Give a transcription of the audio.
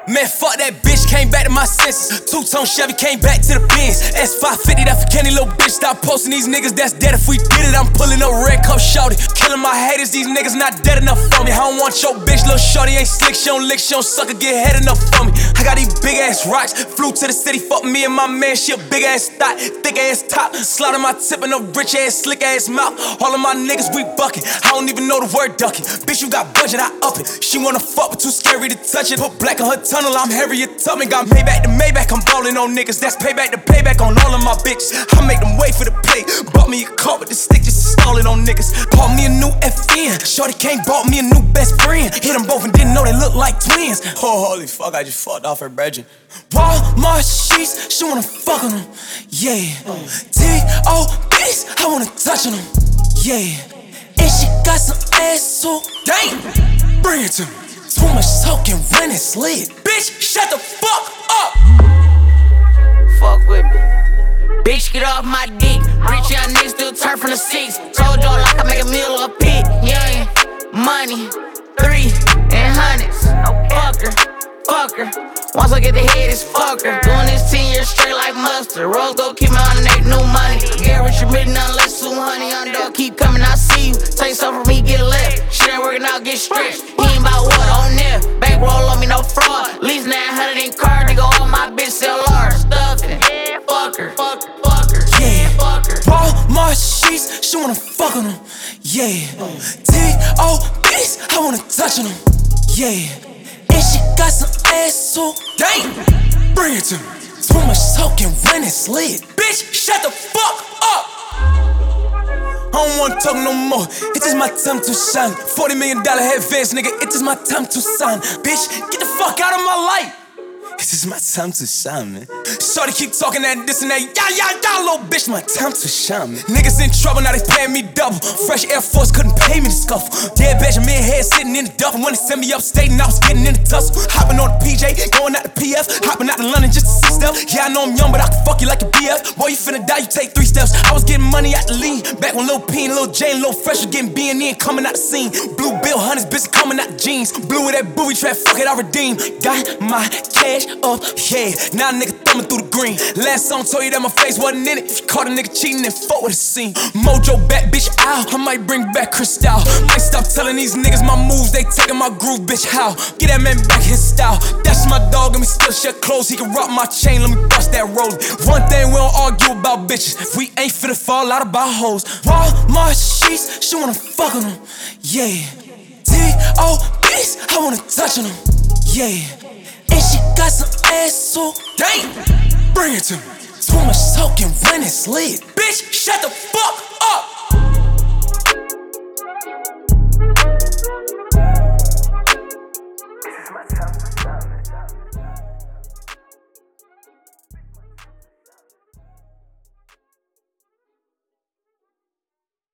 Man, fuck that bitch, came back to my senses. Two-tone Chevy, came back to the Benz. S550, that for Kenny, little bitch. Stop posting these niggas, that's dead. If we did it, I'm pulling up red cup shorty. Killing my haters, these niggas not dead enough for me. I don't want your bitch, little shorty ain't slick. She don't lick, she don't suck or get head enough for me. I got these big ass rocks, flew to the city, fuck me and my man. She a big ass thought, thick ass top. Slaughter my tip and a rich ass, slick ass mouth. All of my niggas, we bucking. I don't even know the word ducking. Bitch, you got budget, I up it. She wanna fuck, but too scary to touch it. Put black on her tunnel, I'm heavier Tubman. Got Maybach to Maybach, I'm ballin' on niggas. That's payback to payback on all of my bitches. I make them wait for the pay. Bought me a car with the stick, just installing on niggas. Bought me a new FN. Shorty came, bought me a new best friend. Hit them both and didn't know they look like twins. Oh, holy fuck, I just fucked off her brethren. Walmart sheets, she wanna fuck on them. Yeah. T.O.B.s, I wanna touch on them. Yeah. And she got some ass too. Damn. Bring it to me. Too much talking when it's lit. Bitch, shut the fuck up. Fuck with me. Bitch, get off my dick. Rich young niggas still turn from the six. Told y'all like I make a meal or a pit. Young, money, 3 and hundreds. Fuck her, fuck her. Once I get the head, it's fuck her. Doing this 10 years straight like mustard. Rose go keep me on the neck, new money. Get rich, admit nothing less than honey. Underdog keep coming, I see you. Take something from me, get left. Shit ain't working out, get stretched. He ain't about what on there. Bankroll on me, no fraud. Lease 900 in car, nigga. All my bitch sell large stuffing. Yeah, fuck her, fuck her, fuck her. Yeah, fuck her. Walmart sheets, she wanna fuck on them. Yeah. T.O.B.s, I wanna touch on them. Yeah. And she got some ass too. Damn. Bring it to me. Too much talking when it's lit. Bitch, shut the fuck up. I don't wanna talk no more. It is my time to shine. $40 million advance, nigga. It is my time to sign. Bitch, get the fuck out of my life. It is my time to shine, man. Shorty keep talking that this and that. Yeah, little bitch, my time to shine, man. Niggas in trouble, now they paying me double. Fresh Air Force couldn't pay me to scuffle. Dead Benjamin head sitting in the duffel. When they sent me upstate and I was getting in the tussle. Hopping on the PJ, going out to PF. Hopping out to London just to see stuff. Yeah, I know I'm young, but I can fuck you like a BF. Boy, you finna die, you take 3 steps. I was getting money out the lean. Back when Lil P and Lil J and Lil Fresh was getting B&E and coming out the scene. Blue Bill, hundreds, bitches coming out the jeans. Blue with that booby trap, fuck it, I redeem. Got my cash up, yeah. Now a nigga thumbing through the green. Last song told you that my face wasn't in it. If you caught a nigga cheating, then fuck with the scene. Mojo back, bitch, out. I might bring back Cristal. Might stop telling these niggas my moves, they taking my groove, bitch, how? Get that man back his style. That's my dog, and me still shut clothes. He can rock my chain, let me bust that roll. One thing we don't argue about bitches. If we ain't finna fall out about hoes. Walmart sheets, she wanna fuck on them. Yeah. T.O.B.s, I wanna touch on them. Yeah. And she got some ass too. Damn. Bring it to me. Too much talking when it's lit. Bitch, shut the fuck